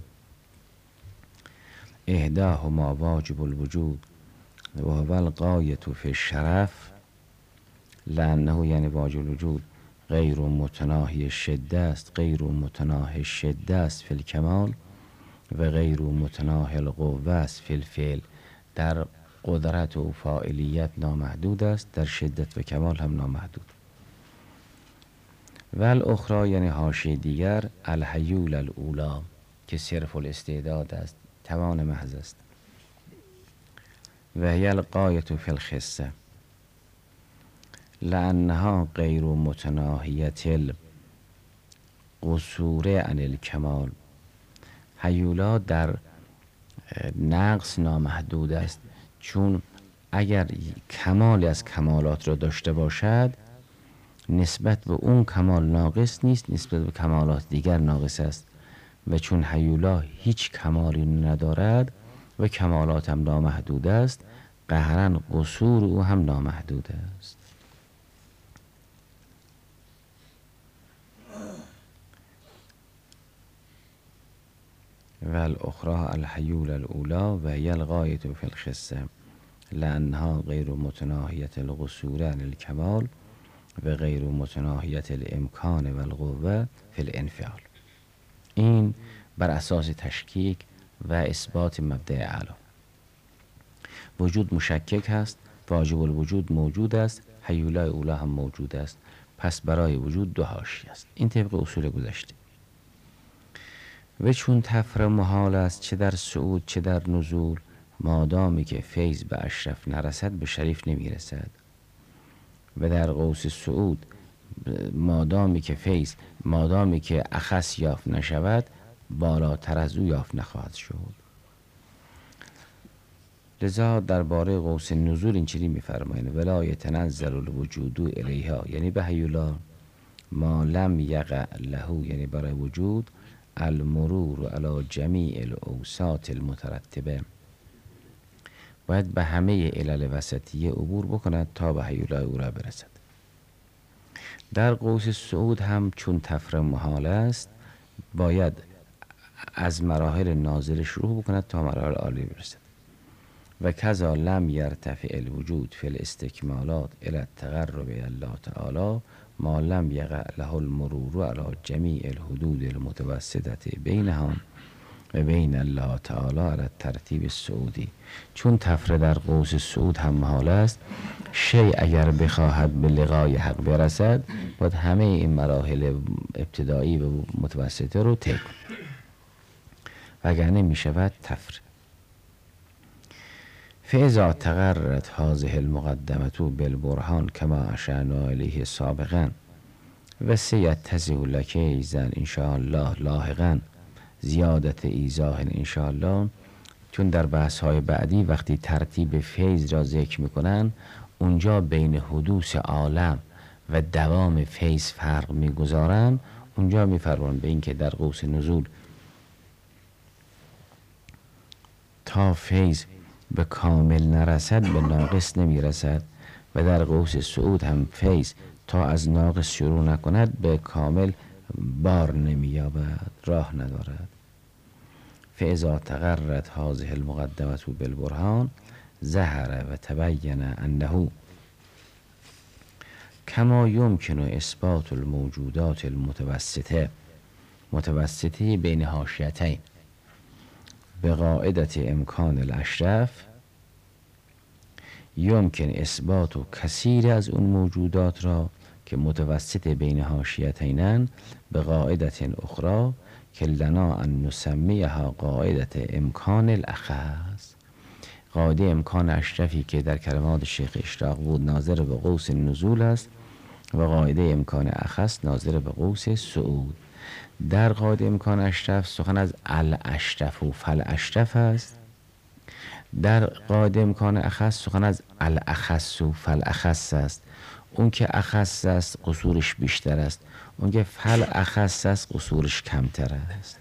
احداهما واجب الوجود و هو الغایة فی الشرف، لانه یعنی واجب الوجود غیر متناهی شده است، غیر متناهی شده است فی الکمال و غیر متناهی القوه است فی الفعل. در قدرت و فاعلیت نامحدود است، در شدت و کمال هم نامحدود. و الاخری یعنی حاشیه دیگر الحیول الاولا که صرف الاستعداد است، توان محض است. و هی الغایة فی الخصه لانها غیر متناهیت القصور عن الکمال. هیولا در نقص نامحدود است، چون اگر کمالی از کمالات را داشته باشد نسبت به اون کمال ناقص نیست، نسبت به کمالات دیگر ناقص است. و چون هیولا هیچ کمالی ندارد و کمالات هم نامحدود است، قهرن قصور او هم نامحدود است. و الاخری الحیول الاولا و هی الغایة فی الخصه لانها غیر متناهیت القصور عن الکمال و غیر متناهیت الامکان و القوه فی الانفعال. این بر اساس تشکیک و اثبات مبدأ اعلی. وجود مشکک هست، واجب الوجود موجود است، هیولای اولا هم موجود است، پس برای وجود دو حاشیه است. این طبق اصول گذشته. و چون تفره محال است چه در صعود چه در نزول، مادامی که فیض به اشرف نرسد به شریف نمیرسد. و در قوس صعود مادامی که فیض، مادامی که اخص یافت نشود، بالاتر از او یافت نخواهد شد. لذا درباره قوس نزول اینجوری میفرمایند ولا یتنزل الوجود الیها، یعنی به هیولا ما لم یقع له، یعنی برای وجود المرور علی جمیع الاوساط المترتبه، باید به همه علل وسطیه عبور بکند تا به هیولای او را برسد. در قوس صعود هم چون تفره محال است، باید از مراحل نازل شروع بکند تا مراحل عالی برسد. و کذا لم یرتفع الوجود فی الاستکمالات الی التقرب الی الله تعالی ما لم یقع له المرور علی جمیع الحدود المتوسطه بینها و بین الله تعالی علی الترتیب السعودی. چون تفره در قوس صعود هم محال است، شیء اگر بخواهد به لقای حق برسد باید همه این مراحل ابتدایی و متوسطه رو طی کند، وگرنه می شود تفره. فاذا تقررت هذه المقدمة بالبرهان كما اشرنا الیه سابقا و سیتضح لک ایضا ان شاء الله لاحقا زیادت ایضاح ان شاء الله. چون در بحث های بعدی وقتی ترتیب فیض را ذکر میکنن، اونجا بین حدوث عالم و دوام فیض فرق میگذارن. اونجا میفرمان به این که در قوس نزول تا فیض به کامل نرسد به ناقص نمیرسد و در قوس صعود هم فیض تا از ناقص شروع نکند به کامل بار نمییابد، راه ندارد. فاذا تقررت هذه المقدمة بالبرهان ظهر و تبین انه کما یمکن اثبات الموجودات متوسطه بین حاشیتین به قاعدت امکان الاشرف، یمکن اثبات و کثیر از اون موجودات را که متوسط بین حاشیتینن به قاعدت اخرى که لنا ان نسمیها قاعدت امکان الاخص. قاعده امکان اشرفی که در کلمات شیخ اشراق بود ناظر به قوس نزول است و قاعده امکان اخص ناظر به قوس صعود. در قاعده امکان اشرف سخن از الاشرف و فالاشرف است، در قاعده امکان اخص سخن از الاخص و فالاخص است. اون که اخص است قصورش بیشتر است، اون که فالاخص است قصورش کمتر است.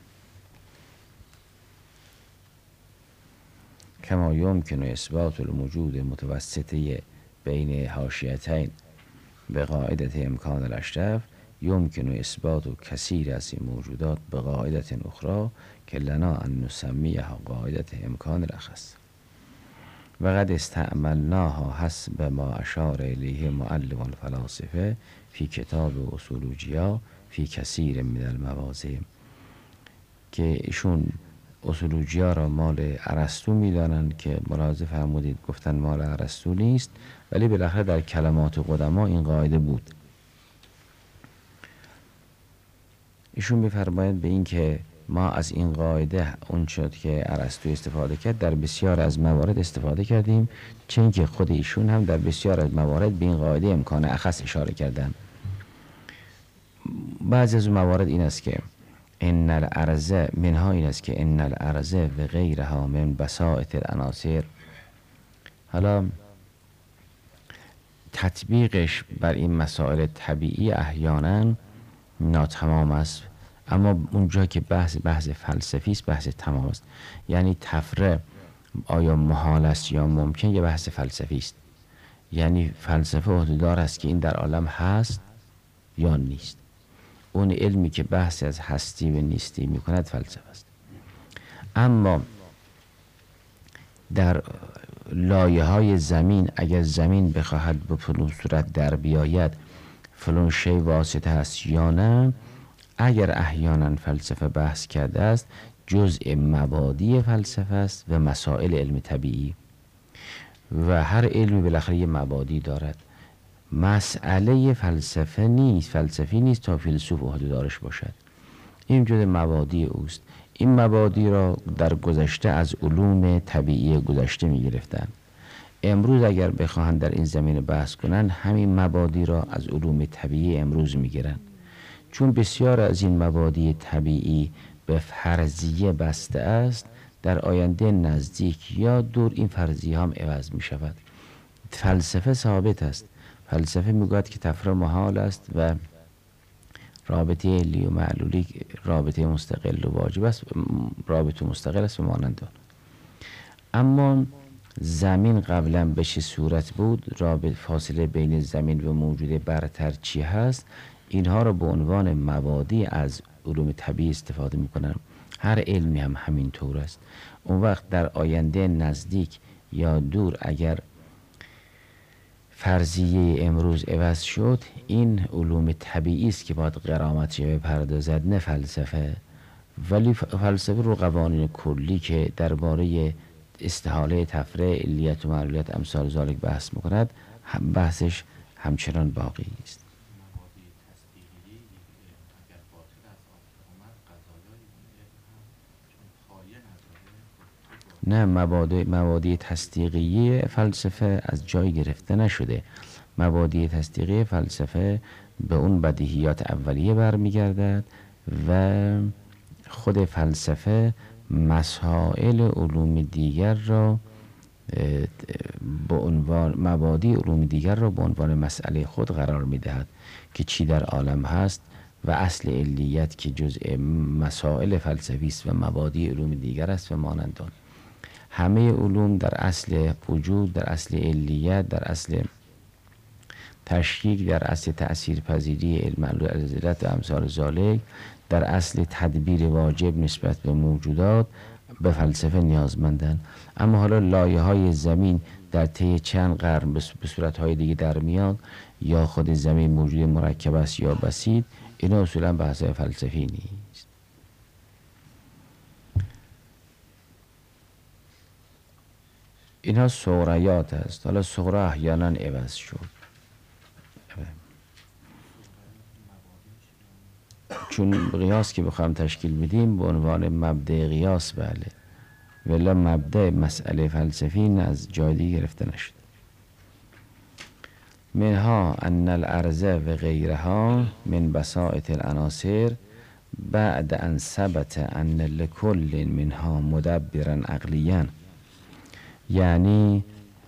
کما یمکن اثبات الموجود متوسطه بین حاشیتین به قاعدت امکان الاشرف، یمکن اثبات و کثیر از این موجودات به قاعدت اخرى که لنا ان نسمیها قاعدت امکان الاخص. و قد استعملناها حسب ما اشار الیه معلم الفلاسفه فی کتاب اصولوجیا فی کثیر من المواضع، که ایشون اصولوجیا را مال ارسطو میدانند که ملاحظه فرمودید گفتن مال ارسطو نیست، ولی بالاخره در کلمات قدما این قاعده بود. ایشون میفرمایند به این که ما از این قاعده اون شد که ارسطو استفاده کرد در بسیار از موارد استفاده کردیم، چون که خود ایشون هم در بسیار از موارد به این قاعده امکان اخص اشاره کردن. بعضی از موارد این است که ان الارض منها این است که ان الارض و غیرها من بساط العناصر. حالا تطبیقش بر این مسائل طبیعی احیانا ناتمام است، اما اونجا که بحث فلسفی است بحث تمام است. یعنی تفره آیا محال است یا ممکن، یه بحث فلسفی است. یعنی فلسفه عهده‌دار است که این در عالم هست یا نیست. اون علمی که بحث از هستی و نیستی میکند فلسفه است. اما در لایه های زمین اگر زمین بخواهد به فلان صورت در بیاید فلان شی واسطه است یا نه، اگر احیانا فلسفه بحث کرده است جزء مبادی فلسفه است و مسائل علم طبیعی، و هر علمی بالاخره یه مبادی دارد. مسئله فلسفی نیست تا فیلسوف عهده‌دارش باشد. این جزء مبادی اوست. این مبادی را در گذشته از علوم طبیعی گذشته می گرفتن. امروز اگر بخواهند در این زمینه بحث کنند همین مبادی را از علوم طبیعی امروز می گیرند. چون بسیار از این مبادی طبیعی به فرضیه بسته است، در آینده نزدیک یا دور این فرضیه هم عوض می شود. فلسفه ثابت است. فلسفه میگوید که تفرع محال است و رابطه علی و معلولی رابطه مستقل و واجب است، رابطه مستقل است و مانند آن. اما زمین قبلا به چه صورت بود، رابطه فاصله بین زمین و موجود برتر چی هست، اینها رو به عنوان مبادی از علوم طبیعی استفاده میکنن. هر علمی هم همین طور است. اون وقت در آینده نزدیک یا دور اگر فرضیه امروز عوض شد، این علوم طبیعی است که باید غرامت بپردازد، نه فلسفه. ولی فلسفه رو قوانین کلی که درباره استحاله، تفرع، علیت و معلولیت امثال ذالک بحث میکند، بحثش همچنان باقی است. نه، مبادی تصدیقیه فلسفه از جای گرفته نشده. مبادی تصدیقیه فلسفه به اون بدیهیات اولیه برمیگردد و خود فلسفه مسائل علوم دیگر را به عنوان مبادی علوم دیگر را به عنوان مسئله خود قرار میدهد که چی در عالم هست و اصل علیت که جزء مسائل فلسفی است و مبادی علوم دیگر است و مانند آن. همه علوم در اصل وجود، در اصل علیت، در اصل تشکیک، در اصل تأثیر پذیری علم علت و امثال ذالک، در اصل تدبیر واجب نسبت به موجودات به فلسفه نیازمندند. اما حالا لایه های زمین در طی چند قرن به صورت های دیگه در میاد، یا خود زمین موجود مرکب است یا بسیط، اینا اصولا بحث فلسفی نیست. اینها صغریات است. حالا صغرا احیانا عوض شد، چون قیاس که بخوام تشکیل بدیم به عنوان مبدأ قیاس، بله، ولی مبدأ مسئله فلسفی از جای دیگه گرفته نشد. منها ان الارض و غیرها من بساط العناصر بعد ان ثبت ان لكل منها مدبرا عقلیا، یعنی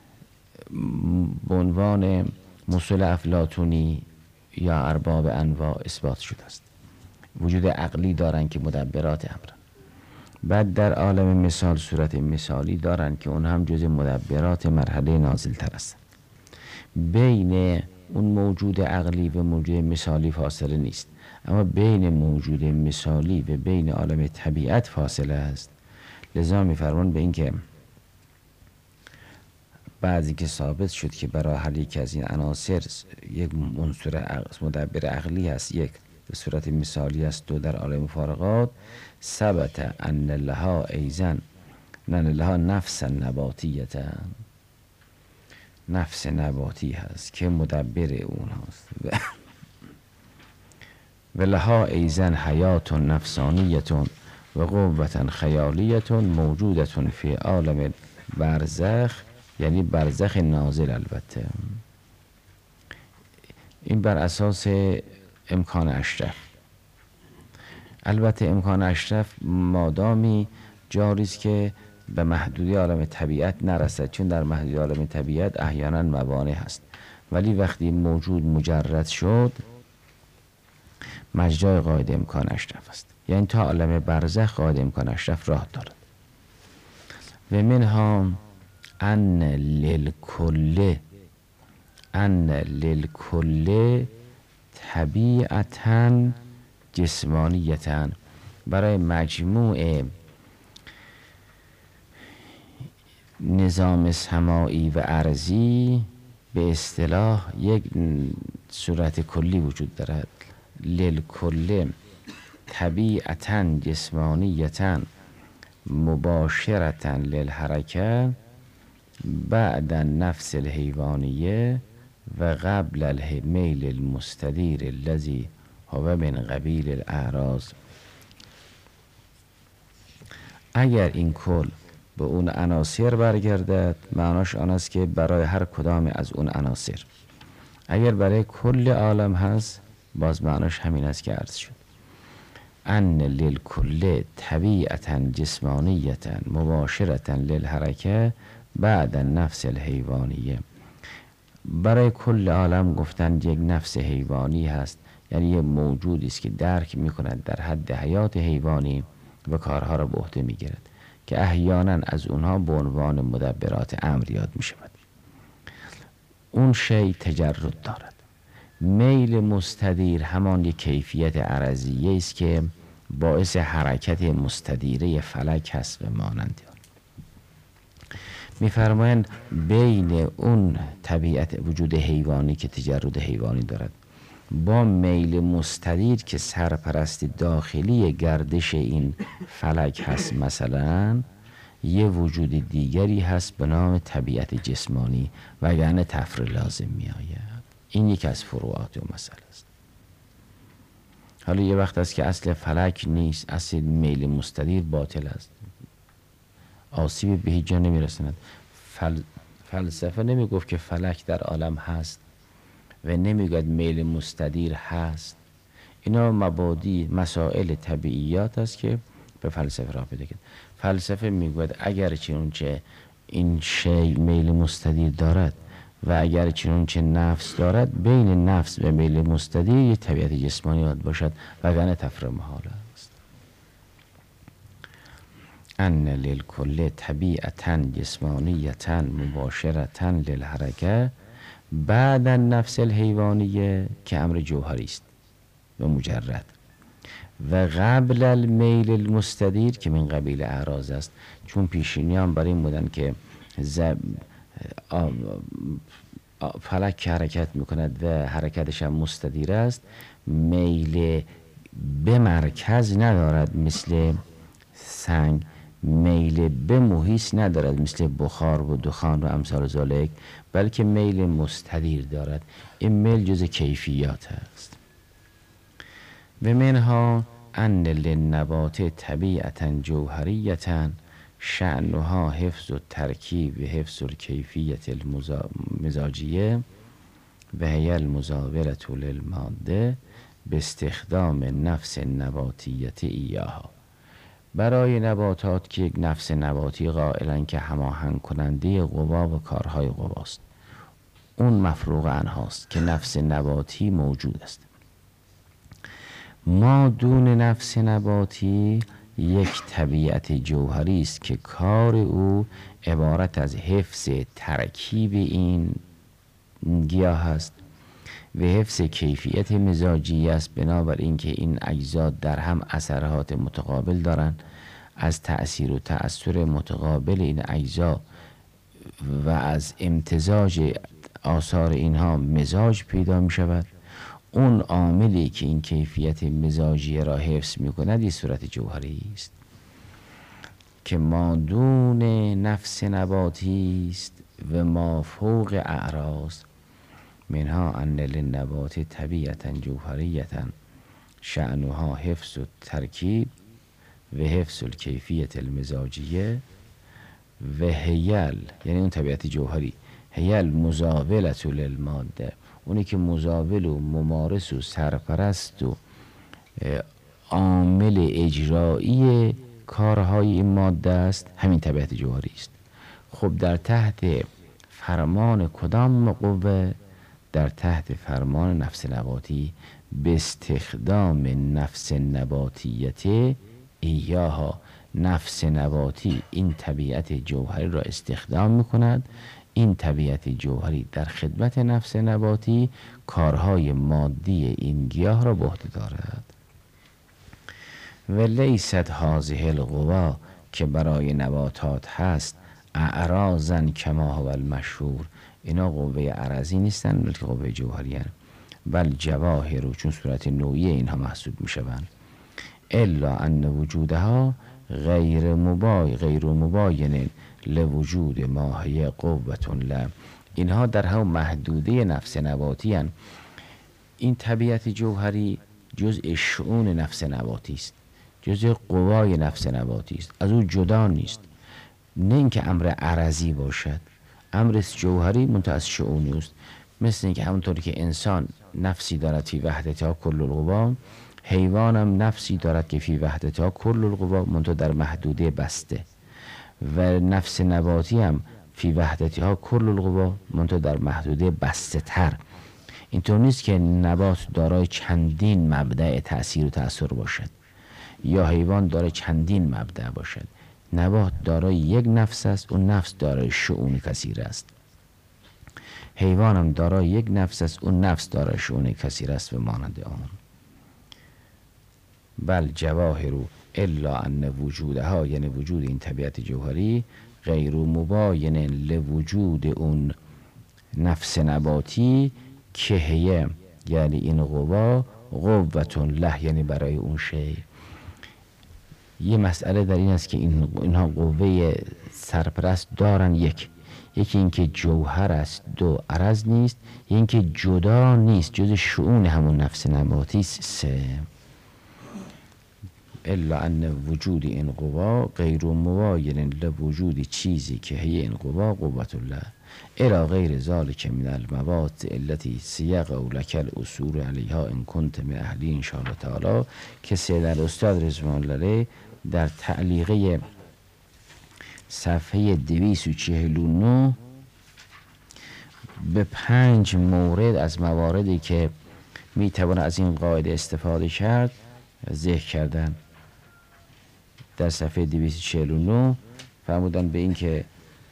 به عنوان مصول افلاطونی یا ارباب انواع اثبات شده است. وجود عقلی دارن که مدبرات امرن. بعد در عالم مثال صورت مثالی دارن که اون هم جز مدبرات مرحله نازل تر است. بین اون موجود عقلی و موجود مثالی فاصله نیست، اما بین موجود مثالی و بین عالم طبیعت فاصله است. لذا می‌فرمان به این که بعضی که ثابت شد که برای هر یک از این عناصر یک عنصر مدبر عقلی هست، یک به صورت مثالی است، دو در عالم مفارقات، ثبت ان لها ایزن ان لها نفس نباتیت، نفس نباتی هست که مدبر اون هست و لها ایزن حیات نفسانیت و قوت خیالیت موجودت فی عالم برزخ، یعنی برزخ نازل. البته این بر اساس امکان اشرف، البته امکان اشرف مادامی جاری است که به محدودی عالم طبیعت نرسد، چون در محدودی عالم طبیعت احیانا موانع هست، ولی وقتی موجود مجرد شد مجرای قاعده امکان اشرف است، یعنی تا عالم برزخ قاعده امکان اشرف راه دارد. و منها ان للکل طبیعتاً جسمانیتاً، برای مجموع نظام سماعی و ارضی به اصطلاح یک صورت کلی وجود دارد. للکل طبیعتاً جسمانیتاً مباشرتاً للحرکه بعد النفس الحیوانیه و قبل المیل المستدیر الذی هو من قبیل الاعراض. اگر این کل به اون عناصر برگردد، معناش آن است که برای هر کدام از اون عناصر، اگر برای کل عالم هست باز معناش همین است که عرض شد. ان للکل طبیعتا جسمانیتا مباشرتا للحرکه بعد النفس الحیوانیه. برای کل عالم گفتند یک نفس حیوانی هست، یعنی یه موجودی است که درک میکند در حد حیات حیوانی و کارها را به عهده میگیرد که احیانا از اونها به عنوان مدبرات امر یاد میشود. اون شی تجرد دارد. میل مستدیر همان یک کیفیت عرضیه است که باعث حرکت مستدیره فلک هست و مانند آن. میفرمایند بین اون طبیعت وجود حیوانی که تجرد حیوانی دارد با میل مستدیر که سرپرست داخلی گردش این فلک هست، مثلا یه وجود دیگری هست به نام طبیعت جسمانی، وگرنه تفر لازم می آید. این یکی از فروعات و مسئله است. حالا یه وقت است که اصل فلک نیست، اصل میل مستدیر باطل است، آسیب به هیچ جا نمی رسند. فلسفه نمی گفت که فلک در عالم هست و نمیگوید میل مستدیر هست. اینا مبادی مسائل طبیعیات است که به فلسفه راه پیدا کرد. فلسفه میگوید اگر چنانچه این شی میل مستدیر دارد و اگر چنانچه نفس دارد، بین نفس و میل مستدیر یک طبیعت جسمانی باید باشد، وگرنه تفر محال است. ان للکل طبیعتا جسمانیتا مباشرتا للحرکه بعد النفس الحیوانیه که امر جوهری است و مجرد، و قبل المیل المستدیر که من قبیل اعراض است. چون پیشینیان برای این بودن که فلک که حرکت میکند و حرکتش هم مستدیر است، میل به مرکز ندارد مثل سنگ، میل به محیط ندارد مثل بخار و دخان و امثال ذالک، بلکه میل مستدیر دارد. این میل جز کیفیات است. و منها ان للنبات طبیعتا جوهریتا شأنها حفظ و ترکیب و حفظ الکیفیت المزاجیه و هی المزاوله للماده به استخدام نفس نباتیت ایاها. برای نباتات که یک نفس نباتی قائلن که هماهنگ کننده قوا و کارهای قواست، اون مفروغ عنهاست که نفس نباتی موجود است. ما دون نفس نباتی یک طبیعت جوهری است که کار او عبارت از حفظ ترکیب این گیاه است و حفظ کیفیت مزاجی است، بنابراین که این اجزا در هم اثرات متقابل دارند. از تأثیر و تأثیر متقابل این اجزا و از امتزاج آثار اینها مزاج پیدا می شود. اون عاملی که این کیفیت مزاجی را حفظ می کند این صورت جوهری است که ما دون نفس نباتی است و ما فوق اعراض. منها ان للنبات طبیعتا جوهریتا شأنها حفظ و ترکیب و حفظ الکیفیت المزاجیه و هیل، یعنی اون طبیعت جوهری، هیل مزاوله للماده، اونی که مزاول و ممارس و سرپرست و عامل اجرایی کارهای این ماده است، همین طبیعت جوهری است. خب در تحت فرمان کدام قوه؟ در تحت فرمان نفس نباتی به استخدام نفس نباتیت ایاها. نفس نباتی این طبیعت جوهری را استخدام میکند. این طبیعت جوهری در خدمت نفس نباتی کارهای مادی این گیاه را به عهده دارد. و لیست هذه القوا که برای نباتات هست اعراضا کما هو المشهور، اینا قوه عرضی نیستن بلکه قوه جوهری هستند. بل جواهر، چون صورت نوعی اینها محسوب می شوند. الا ان وجودها غیر مباین لوجود ماهی قوت له. اینها در هم محدوده نفس نباتی هستند. این طبیعت جوهری جزء شؤون نفس نباتی است، جزء قوای نفس نباتی است، از او جدا نیست. نه اینکه امر عرضی باشد، امر جوهری منتهی از شؤونی است. مثل اینکه همونطوری که انسان نفسی دارد فی وحدتها کل القوا، حیوانم نفسی دارد که فی وحدتها کل القوا، منتها در محدوده بسته، و نفس نباتی هم فی وحدتها کل القوا، منتها در محدوده بسته تر. اینطور نیست که نبات دارای چندین مبدأ تأثیر و تأثیر باشد یا حیوان دارای چندین مبدأ باشد. نبات دارای یک نفس است، اون نفس دارای شؤون کثیر است. حیوان هم دارای یک نفس است، اون نفس دارای شؤون کثیر است و مانند آن. بل جواهر الا ان وجودها، یعنی وجود این طبیعت جوهری، غیر مباین لوجود اون نفس نباتی که هیه، یعنی این قوا قوتون له، یعنی برای اون شی. یه مسئله در این است که اینها قوه سرپرست دارن، یکی اینکه جوهر است، دو عرض نیست، اینکه جدا نیست، جز شؤون همون نفس نباتی است، سه. الا ان وجود این قوا غیر مباین لوجود چیزی که هی این قوا قوت الله الی غیر ذلک من المواد التي سیقع لک الاصول علیها ان کنت من اهلی ان شاء الله تعالی، که سید الاستاد رضوان الله علیه در تعلیقه صفحه 249 به 5 مورد از مواردی که میتوان از این قاعده استفاده کرد ذکر کردن. در صفحه 249 فرمودن به این که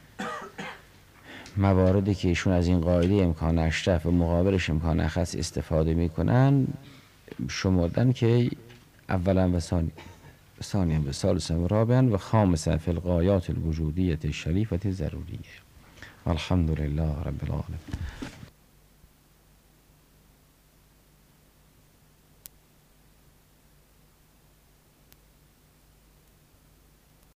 مواردی که ایشون از این قاعده امکان اشرف و مقابلش امکان اخص استفاده میکنن شمردن که اولا و ثانیا و ثالثا و رابعا و خامسا فی الغایات الوجودیة الشریفة ضروریه. الحمدلله رب العالمین.